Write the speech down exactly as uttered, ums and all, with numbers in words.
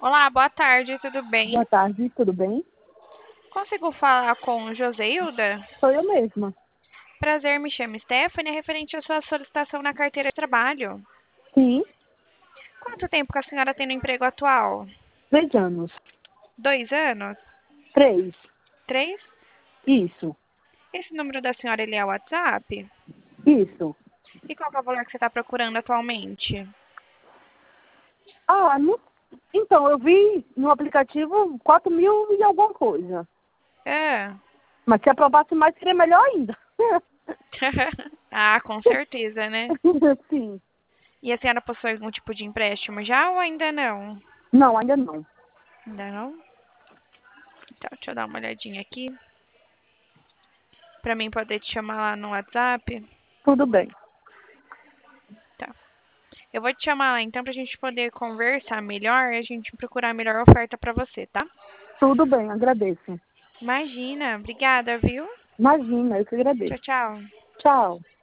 Olá, boa tarde, tudo bem? Boa tarde, tudo bem? Consigo falar com Joseilda? Sou eu mesma. Prazer, me chamo Stephanie, é referente à sua solicitação na carteira de trabalho. Sim, Quanto tempo que a senhora tem no emprego atual? três anos. Dois anos? Três. Três? Isso, Esse número da senhora, ele é o WhatsApp? isso. E qual que é o valor que você está procurando atualmente? Ah, não... então, eu vi no aplicativo quatro mil e alguma coisa. É. Mas se aprovasse mais, seria melhor ainda. Ah, com certeza, né? Sim. E a senhora possui algum tipo de empréstimo já ou ainda não? Não, ainda não. Ainda não? Então, deixa eu dar uma olhadinha aqui. Pra mim poder te chamar lá no WhatsApp. Tudo bem. Tá. Eu vou te chamar lá então pra gente poder conversar melhor e a gente procurar a melhor oferta pra você, tá? Tudo bem, agradeço. Imagina. Obrigada, viu? Imagina, eu que Tchau, agradeço. tchau. Tchau.